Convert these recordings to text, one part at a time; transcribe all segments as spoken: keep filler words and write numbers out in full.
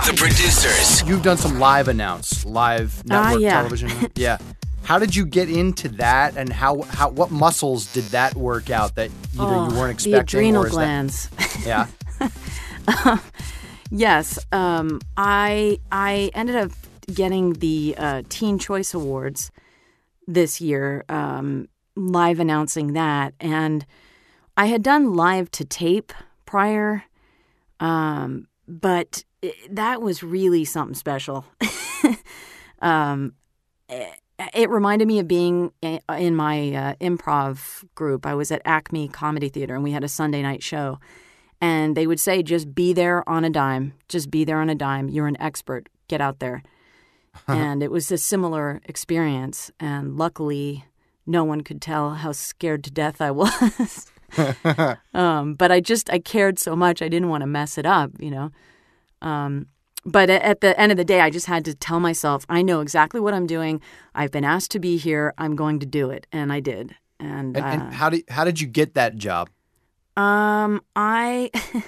The producers. You've done some live announce, live network uh, yeah. television. Yeah. How did you get into that, and how, how what muscles did that work out that either oh, you weren't expecting? The adrenal or is glands. That, yeah. uh, yes. Um, I I ended up getting the uh, Teen Choice Awards this year, um, live announcing that. And I had done live to tape prior, um, but it, that was really something special. um, it, it reminded me of being in my uh, improv group. I was at Acme Comedy Theater, and we had a Sunday night show. And they would say, just be there on a dime. Just be there on a dime. You're an expert. Get out there. And it was a similar experience. And luckily, no one could tell how scared to death I was. um, but I just, I cared so much. I didn't want to mess it up, you know. Um, but at the end of the day, I just had to tell myself, I know exactly what I'm doing. I've been asked to be here. I'm going to do it. And I did. And, and, uh, and how did how did you get that job? Um, I...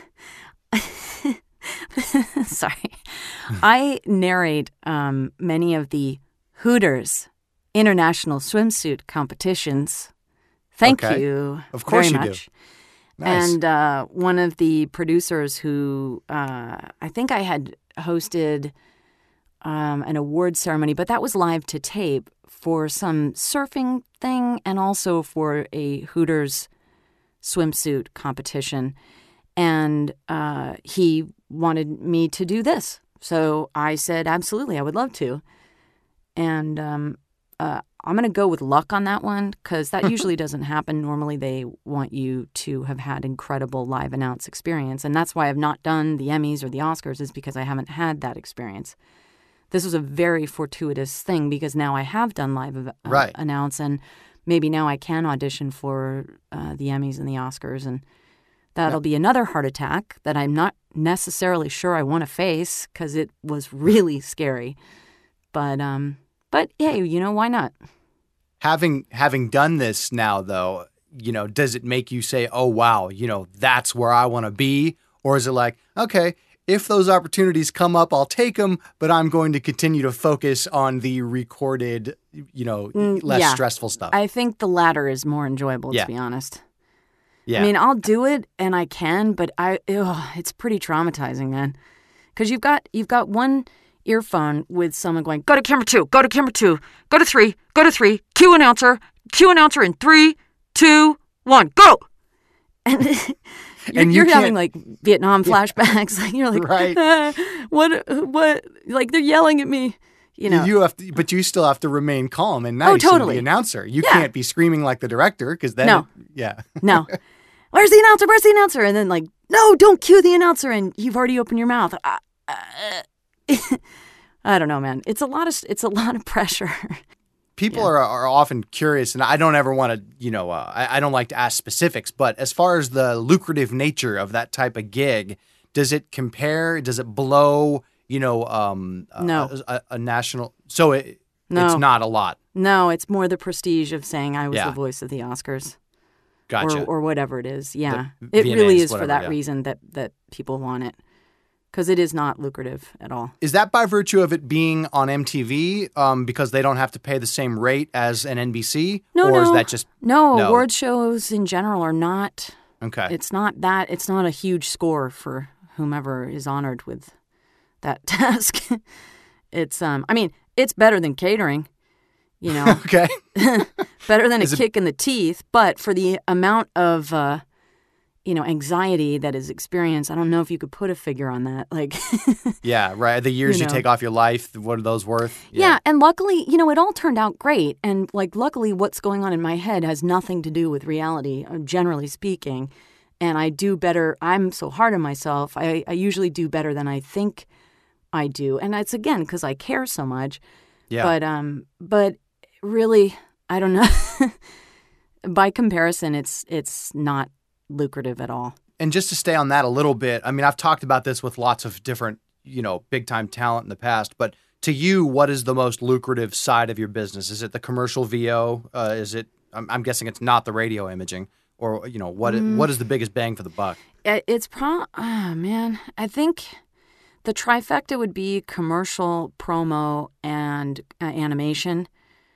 Sorry. I narrate um, many of the Hooters international swimsuit competitions. Thank okay. you Of course very you much. do. Nice. And uh, one of the producers who uh, I think I had hosted um, an award ceremony, but that was live to tape for some surfing thing and also for a Hooters swimsuit competition. And uh, he wanted me to do this. So I said, absolutely, I would love to. And um, uh, I'm going to go with luck on that one because that usually doesn't happen. Normally they want you to have had incredible live announce experience. And that's why I've not done the Emmys or the Oscars, is because I haven't had that experience. This was a very fortuitous thing because now I have done live uh, right. announce, and maybe now I can audition for uh, the Emmys and the Oscars, and that'll be another heart attack that I'm not necessarily sure I want to face because it was really scary. But um, but hey, you know, why not? Having having done this now, though, you know, does it make you say, "Oh wow, you know, that's where I want to be," or is it like, okay, if those opportunities come up, I'll take them, but I'm going to continue to focus on the recorded, you know, less yeah. stressful stuff? I think the latter is more enjoyable, Yeah. to be honest. Yeah. I mean, I'll do it and I can, but I ugh, it's pretty traumatizing, man. Because you've got you've got one earphone with someone going, go to camera two, go to camera two, go to three, go to three, cue announcer, cue announcer in three, two, one, go. And you're, And you you're having can't- like Vietnam flashbacks. Like you're like, Right. "Ah, what, what? Like they're yelling at me. You know, you have to, but you still have to remain calm and nice. Oh, totally. And the announcer, you Yeah. can't be screaming like the director because then, No. it- yeah, no. Where's the announcer? Where's the announcer? And then like, no, don't cue the announcer. And you've already opened your mouth. Uh, uh, I don't know, man. It's a lot of it's a lot of pressure. people Yeah. are are often curious, and I don't ever want to, you know, uh, I, I don't like to ask specifics, but as far as the lucrative nature of that type of gig, does it compare? Does it blow? You know, um, No. a, a, a national. So it, No. it's not a lot. No, it's more the prestige of saying I was Yeah. the voice of the Oscars. Gotcha. Or, or whatever it is. Yeah. The It V M really As, is for whatever, that yeah. reason that, that people want it. Because it is not lucrative at all. Is that by virtue of it being on M T V um, because they don't have to pay the same rate as an N B C? No, or no. is that just No, No. award shows in general are not, okay? it's not that, it's not a huge score for whomever is honored with that task. It's, um, I mean, it's better than catering, you know, okay. better than a Is it- kick in the teeth, but for the amount of, uh, you know, anxiety that is experienced, I don't know if you could put a figure on that. Like, Yeah, right. The years you, You know. take off your life, what are those worth? yeah. And luckily, you know, it all turned out great. And like, luckily what's going on in my head has nothing to do with reality, uh, generally speaking. And I do better. I'm so hard on myself. I, I usually do better than I think I do. And it's again, because I care so much. Yeah. But, um, but really, I don't know. By comparison, it's, it's not lucrative at all. And just to stay on that a little bit, I mean, I've talked about this with lots of different, you know, big time talent in the past, but to you, what is the most lucrative side of your business? Is it the commercial V O? Uh, is it, I'm, I'm guessing it's not the radio imaging, or, you know, what, Mm. what is the biggest bang for the buck? It- It's pro. Oh man, I think The trifecta would be commercial, promo, and uh, animation.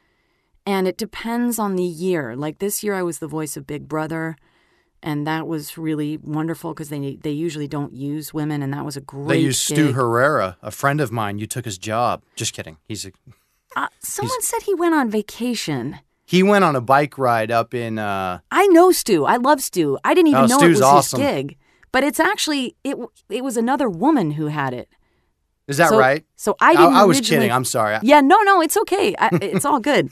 And it depends on the year. Like this year I was the voice of Big Brother, and that was really wonderful because they they usually don't use women, and that was a great They used gig. Stu Herrera, a friend of mine. You took his job. Just kidding. He's a, Uh, someone said he went on vacation. he went on a bike ride up in uh I know Stu. I love Stu. I didn't even Oh, know Stu's it was awesome. his gig. But it's actually, it it was another woman who had it. Is that So- right? So I didn't I, I was originally- kidding. I'm sorry. Yeah, no, no, it's okay. I, it's all good.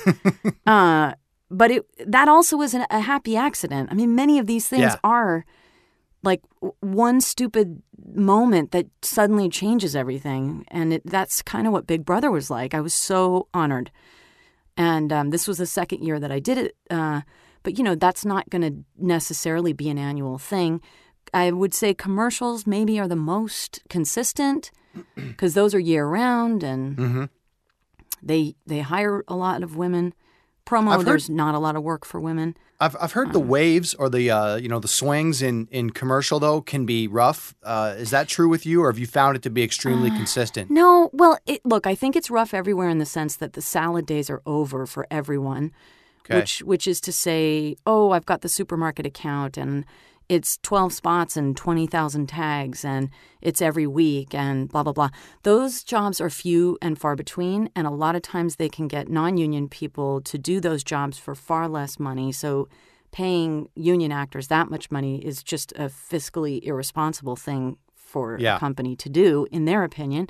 uh, but it that also was an, a happy accident. I mean, many of these things Yeah. are like w- one stupid moment that suddenly changes everything. And it, that's kind of what Big Brother was like. I was so honored. And um, this was the second year that I did it. Uh, but, you know, that's not going to necessarily be an annual thing. I would say commercials maybe are the most consistent because those are year round and Mm-hmm. they they hire a lot of women. Promo, I've heard- there's not a lot of work for women. I've I've heard the waves or the uh you know the swings in in commercial though can be rough. Uh, is that true with you, or have you found it to be extremely consistent? No, well, it, look, I think it's rough everywhere in the sense that the salad days are over for everyone, Okay. which which is to say, oh, I've got the supermarket account and it's twelve spots and twenty thousand tags and it's every week and blah, blah, blah. Those jobs are few and far between, and a lot of times they can get non-union people to do those jobs for far less money. So paying union actors that much money is just a fiscally irresponsible thing for Yeah. a company to do, in their opinion.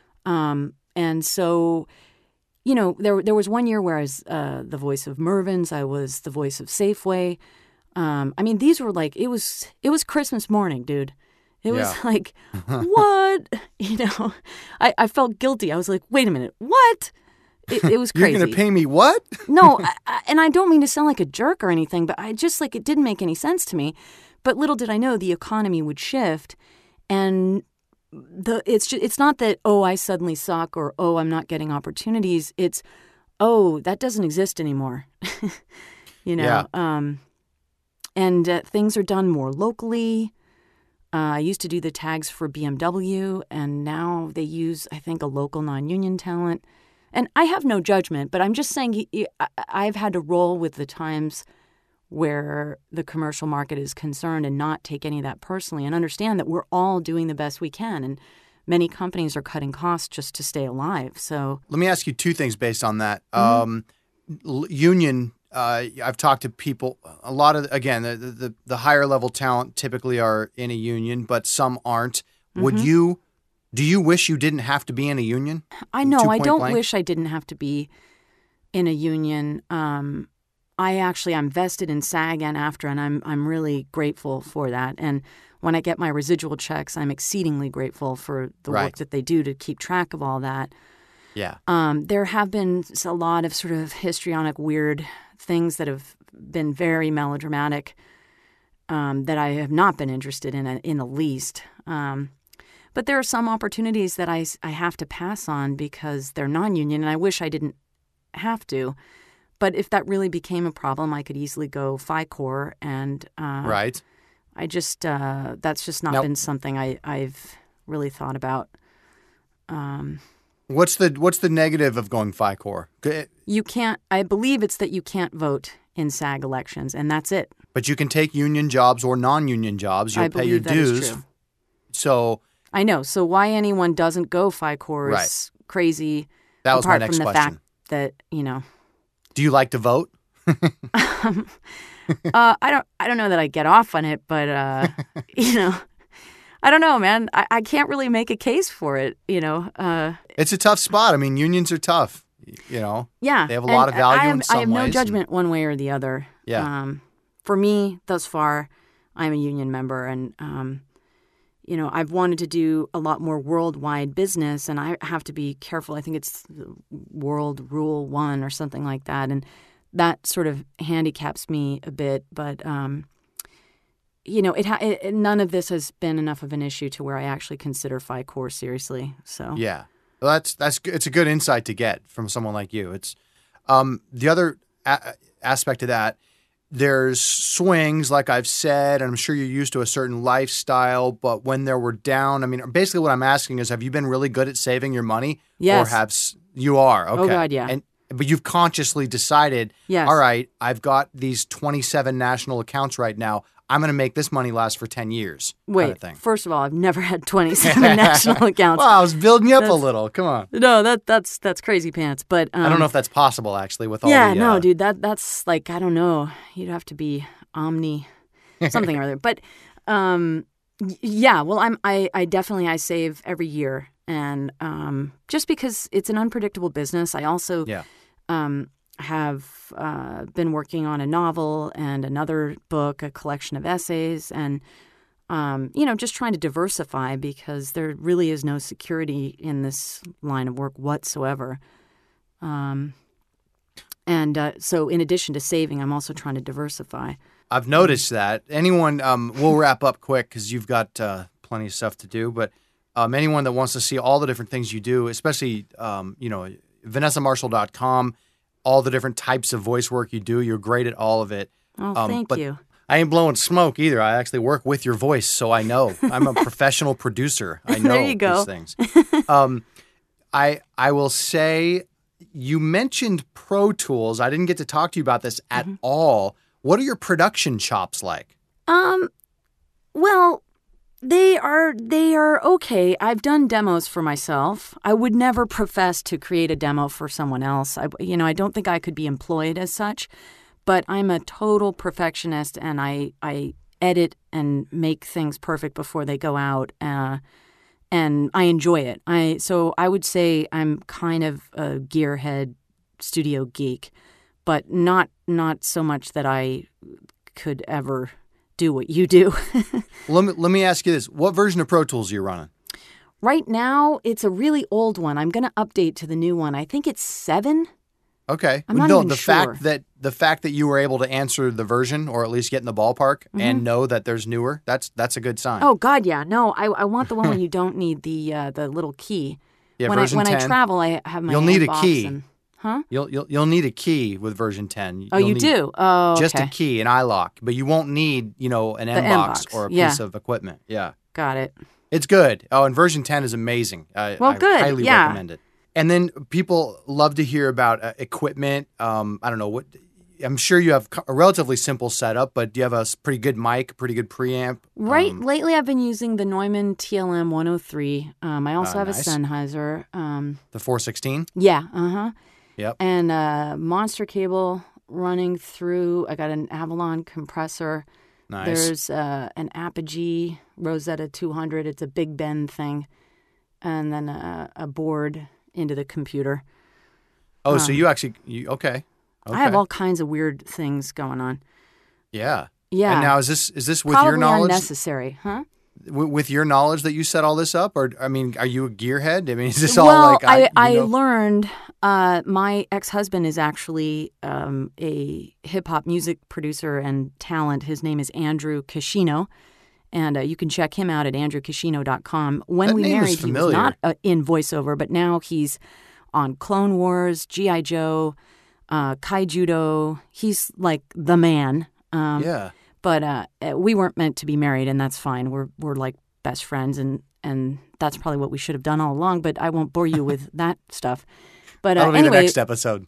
Um, and so, you know, there there was one year where I was uh, the voice of Mervyn's. I was the voice of Safeway. Um, I mean, these were like, it was it was Christmas morning, dude. It was Yeah. like, what? You know, I, I felt guilty. I was like, wait a minute, what? It, it was You're crazy. going to pay me what? No, I, I, and I don't mean to sound like a jerk or anything, but I just like it didn't make any sense to me. But little did I know the economy would shift, and the it's just, it's not that oh I suddenly suck or oh I'm not getting opportunities. It's oh that doesn't exist anymore. you know, Yeah. um, and uh, things are done more locally. Uh, I used to do the tags for B M W, and now they use I think a local non-union talent. And I have no judgment, but I'm just saying y- y- I- I've had to roll with the times where the commercial market is concerned and not take any of that personally and understand that we're all doing the best we can. And many companies are cutting costs just to stay alive. So, Let me ask you two things based on that. Mm-hmm. Um, l- union. Uh, I've talked to people. A lot of again, the, the the higher level talent typically are in a union, but some aren't. Would Mm-hmm. you? Do you wish you didn't have to be in a union? I know, I Two-point don't blank? wish I didn't have to be in a union. Um, I actually, I'm vested in SAG and AFTRA, and I'm I'm really grateful for that. And when I get my residual checks, I'm exceedingly grateful for the Right. work that they do to keep track of all that. Yeah. Um, there have been a lot of sort of histrionic, weird things that have been very melodramatic um, that I have not been interested in in the least. Um, but there are some opportunities that I, I have to pass on because they're non-union, and I wish I didn't have to. But if that really became a problem, I could easily go FICOR, and uh, Right. I just uh, that's just not Now- been something I, I've really thought about. Um, What's the What's the negative of going FICOR? G- You can't, I believe it's that you can't vote in SAG elections, and that's it. But you can take union jobs or non-union jobs. You'll I pay your believe that is dues. true. So I know. So why anyone doesn't go FICOR is crazy, that was my apart next from the question. fact that, you know, Do you like to vote? uh, I don't I don't know that I get off on it, but, uh, you know, I don't know, man. I, I can't really make a case for it, you know. Uh, It's a tough spot. I mean, unions are tough. You know. yeah. They have a lot And of value I have, in some I have no ways, and- judgment one way or the other. Yeah. Um, for me, thus far, I'm a union member, and um, you know, I've wanted to do a lot more worldwide business, and I have to be careful. I think it's World Rule One or something like that, and that sort of handicaps me a bit. But um, you know, it, ha- it none of this has been enough of an issue to where I actually consider FICOR seriously. So Yeah, well, that's that's g- it's a good insight to get from someone like you. It's um, the other a- aspect of that. there's swings, like I've said, and I'm sure you're used to a certain lifestyle, but when there were down, I mean, basically what I'm asking is, have you been really good at saving your money? Yes. Or have, s- you are, okay. Oh, God, yeah. And, but you've consciously decided, Yes. all right, I've got these twenty-seven national accounts right now. I'm going to make this money last for ten years. Wait, kind of thing. first of all, I've never had twenty-seven national accounts. Well, I was building you up a That's- little. Come on. No, that that's that's crazy pants. But um, I don't know if that's possible, actually, with all yeah, the... no, uh, dude, that that's like I don't know. You'd have to be omni something or other. But um, y- yeah, well, I'm I I definitely I save every year, and um, just because it's an unpredictable business, I also Yeah. um have uh, been working on a novel and another book, a collection of essays, and um, you know, just trying to diversify because there really is no security in this line of work whatsoever. Um, and uh, so, in addition to saving, I'm also trying to diversify. I've noticed that. Anyone, um, we'll wrap up quick because you've got uh, plenty of stuff to do, but um, anyone that wants to see all the different things you do, especially, um, you know, vanessa marshall dot com, all the different types of voice work you do, you're great at all of it. Oh, Um, thank but you. I ain't blowing smoke either. I actually work with your voice, so I know. I'm a professional producer. I know There you go. these things. Um, I I will say, you mentioned Pro Tools. I didn't get to talk to you about this at Mm-hmm. all. What are your production chops like? Um, well, they are they are okay. I've done demos for myself. I would never profess to create a demo for someone else. I, you know, I don't think I could be employed as such. But I'm a total perfectionist, and I I edit and make things perfect before they go out, uh, and I enjoy it. I so I would say I'm kind of a gearhead studio geek, but not not so much that I could ever do what you do. Let me let me ask you this: what version of Pro Tools are you running? Right now, it's a really old one. I'm going to update to the new one. I think it's seven. Okay. I'm not no, even the sure. fact that the fact that you were able to answer the version, or at least get in the ballpark, and know that there's newer, that's that's a good sign. Oh God, yeah. No, I I want the one where you don't need the uh, the little key. yeah, when I version when ten. I travel, I have my You'll need a handbox key. And, huh? You'll you'll you'll need a key with version ten. Oh, You'll you need do. Oh, okay. just a key, an iLock, but you won't need you know an M box M-box, or a yeah. piece of equipment. Yeah, Got it. it's good. Oh, and version ten is amazing. I, Well, I good, highly yeah. recommend it. And then people love to hear about uh, equipment. Um, I don't know what. I'm sure you have a relatively simple setup, but do you have a s- pretty good mic, pretty good preamp? Right. Um, Lately, I've been using the Neumann T L M one oh three. Um, I also Ah, have nice. a Sennheiser. Um, the four sixteen. yeah. Uh huh. Yep. And a monster cable running through. I got an Avalon compressor. Nice. There's uh, an Apogee Rosetta two hundred. It's a Big Ben thing, and then a, a board into the computer. oh, so you actually you okay? Okay. I have all kinds of weird things going on. Yeah. Yeah. And now is this is this with Probably your knowledge? unnecessary, huh? W- with your knowledge that you set all this up, or I mean, are you a gearhead? I mean, is this all well, like I, you I know- learned uh, my ex-husband is actually um, a hip-hop music producer and talent. His name is Andrew Cascino, and uh, you can check him out at andrew cascino dot com. When That we name is married, he was familiar. not uh, in voiceover, but now he's on Clone Wars, G I. Joe, uh, Kaijudo. He's like the man. Um, Yeah. But uh, we weren't meant to be married, and that's fine. We're we're like best friends, and, and that's probably what we should have done all along. But I won't bore you with that stuff. But uh, That'll be anyway, the next episode.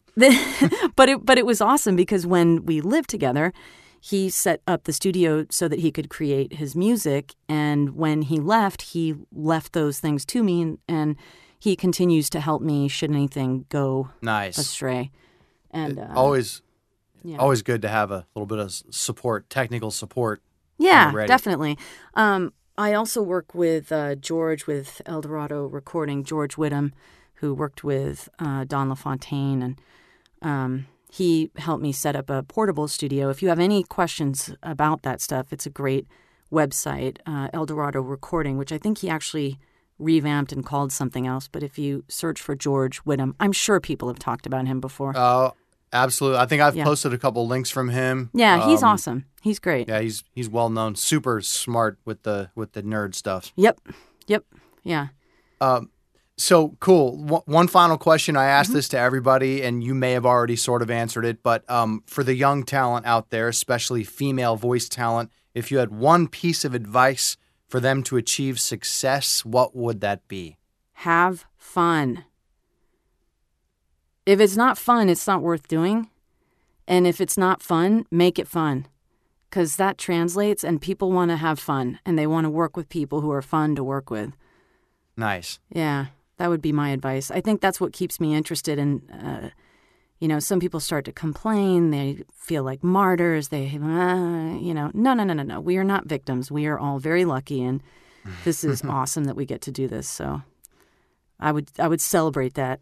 but it but it was awesome because when we lived together, he set up the studio so that he could create his music, and when he left, he left those things to me, and, and he continues to help me should anything go Nice. astray. And uh, always, yeah. always good to have a little bit of s- support, technical support. Yeah, ready. definitely. Um, I also work with uh, George with Eldorado Recording, George Whittam, who worked with uh, Don LaFontaine, and um, he helped me set up a portable studio. If you have any questions about that stuff, it's a great website, uh, Eldorado Recording, which I think he actually revamped and called something else. But if you search for George Whittam, I'm sure people have talked about him before. Oh, absolutely. I think I've Yeah. posted a couple links from him. yeah, he's Um, awesome. He's great. Yeah, he's he's well known, super smart with the with the nerd stuff. Yep. Yep. Yeah. Um, So cool. W- one final question. I asked Mm-hmm. this to everybody, and you may have already sort of answered it, but um, for the young talent out there, especially female voice talent, if you had one piece of advice for them to achieve success, what would that be? Have fun. If it's not fun, it's not worth doing. And if it's not fun, make it fun. Because that translates, and people want to have fun, and they want to work with people who are fun to work with. Nice. Yeah, that would be my advice. I think that's what keeps me interested in, uh, you know, some people start to complain. They feel like martyrs. They, uh, you know, no, no, no, no, no. We are not victims. We are all very lucky, and this is awesome that we get to do this. So I would, I would celebrate that.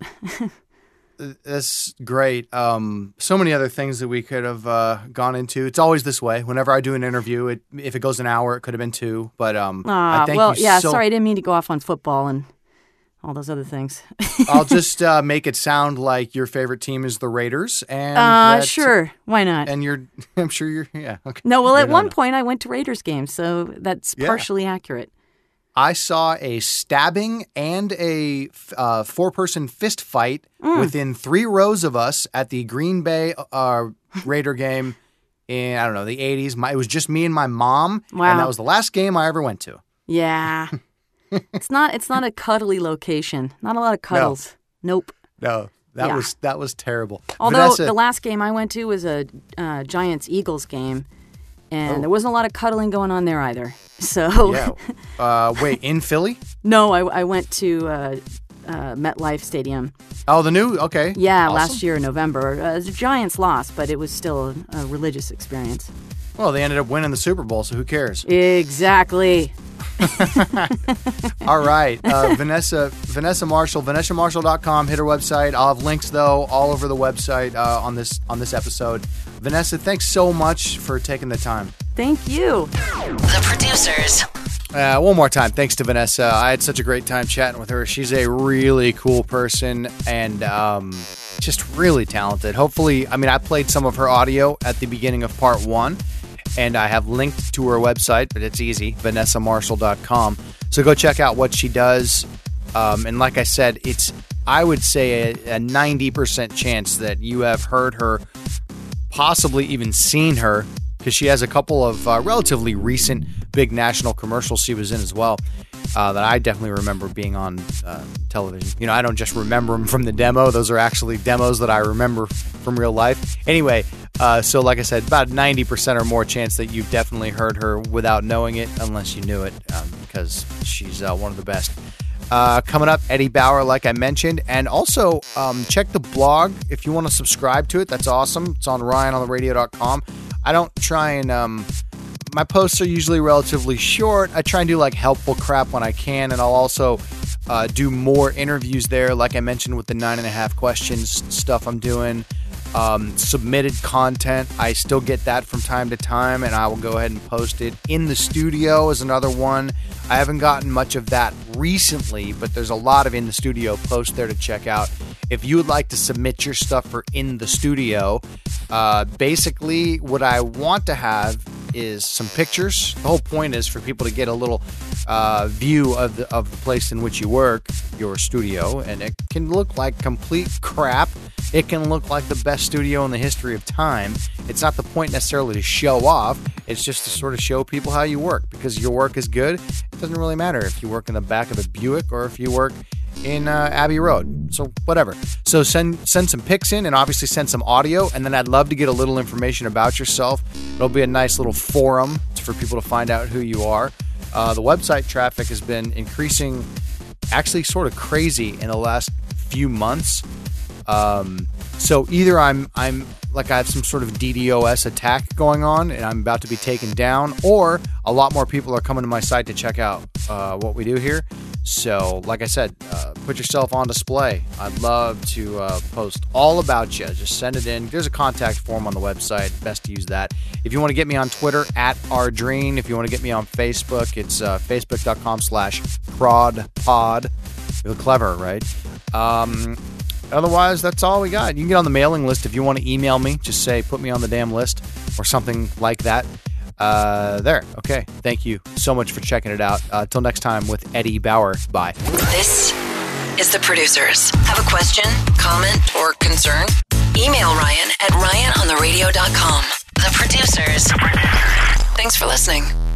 That's great. Um, so many other things that we could have uh, gone into. It's always this way. Whenever I do an interview, it, if it goes an hour, it could have been two. But um, Ah, I thank well, you yeah, so sorry, I didn't mean to go off on football and all those other things. I'll just uh, make it sound like your favorite team is the Raiders. And Uh, that- sure, why not? And you're, I'm sure you're, yeah. Okay. No, well, Yeah, at no, one no. point I went to Raiders games, so that's Yeah. partially accurate. I saw a stabbing and a uh, four-person fist fight within three rows of us at the Green Bay uh, Raider game in, I don't know, the eighties. My, it was just me and my mom, Wow. and that was the last game I ever went to. Yeah, it's not. It's not a cuddly location. Not a lot of cuddles. Nope. No, that Yeah. was that was terrible. Although Vanessa, the last game I went to was a uh, Giants Eagles game, and Oh. there wasn't a lot of cuddling going on there either. So yeah. Uh, wait, in Philly? no, I, I went to uh, uh, MetLife Stadium. Oh, the new? Okay. Yeah, Awesome. last year in November. Uh, the Giants lost, but it was still a, a religious experience. Well, they ended up winning the Super Bowl, so who cares? Exactly. All right. Uh, Vanessa Vanessa Marshall, vanessa marshall dot com. Hit her website. I'll have links, though, all over the website uh, on this on this episode. Vanessa, thanks so much for taking the time. Thank you. The producers. Uh, one more time, thanks to Vanessa. I had such a great time chatting with her. She's a really cool person and um, just really talented. Hopefully, I mean, I played some of her audio at the beginning of part one, and I have linked to her website, but it's easy, vanessa marshall dot com. So go check out what she does. Um, and like I said, it's, I would say, a, a ninety percent chance that you have heard her, possibly even seen her, because she has a couple of uh, relatively recent big national commercials she was in as well uh, that I definitely remember being on uh, television. You know, I don't just remember them from the demo. Those are actually demos that I remember from real life. Anyway, uh, so like I said, about ninety percent or more chance that you've definitely heard her without knowing it, unless you knew it, um, because she's uh, one of the best. Uh, coming up, Eddie Bauer, like I mentioned. And also, um, check the blog if you want to subscribe to it. That's awesome. It's on ryan on the radio dot com. I don't try and... Um, my posts are usually relatively short. I try and do like helpful crap when I can. And I'll also uh, do more interviews there, like I mentioned with the nine and a half questions stuff I'm doing. Um, submitted content, I still get that from time to time, and I will go ahead and post it. In the studio is another one. I haven't gotten much of that recently, but there's a lot of in the studio posts there to check out. If you would like to submit your stuff for in the studio, uh, basically what I want to have is some pictures. The whole point is for people to get a little uh, view of the, of the place in which you work, your studio, and it can look like complete crap. It can look like the best studio in the history of time. It's not the point necessarily to show off. It's just to sort of show people how you work, because your work is good. It doesn't really matter if you work in the back of a Buick or if you work in uh, Abbey Road. So whatever. So send send some pics in, and obviously send some audio, and then I'd love to get a little information about yourself. It'll be a nice little forum for people to find out who you are. Uh, the website traffic has been increasing, actually sort of crazy in the last few months. Um, so either I'm I'm like I have some sort of DDoS attack going on and I'm about to be taken down, or a lot more people are coming to my site to check out uh, what we do here. So like I said, uh, put yourself on display. I'd love to uh, post all about you. Just send it in. There's a contact form on the website. Best to use that. If you want to get me on Twitter, at Ardreen. If you want to get me on Facebook, it's uh, facebook.com slash prodpod. You're clever, right? Um... Otherwise, that's all we got. You can get on the mailing list if you want to email me. Just say, put me on the damn list or something like that. Uh, there. Okay. Thank you so much for checking it out. Uh, till next time with Eddie Bauer. Bye. This is The Producers. Have a question, comment, or concern? Email Ryan at ryan on the radio dot com. The Producers. Thanks for listening.